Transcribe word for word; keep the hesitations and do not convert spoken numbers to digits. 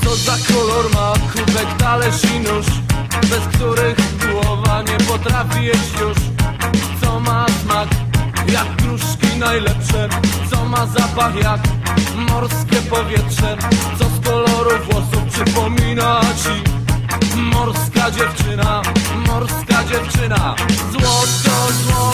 Co za kolor ma kubek, talerz i nóż, bez których głowa nie potrafi jeść już? Co ma smak jak gruszki najlepsze? Co ma zapach jak morskie powietrze? Co z koloru włosów przypomina ci? Morska dziewczyna, morska dziewczyna. Złoto, złoto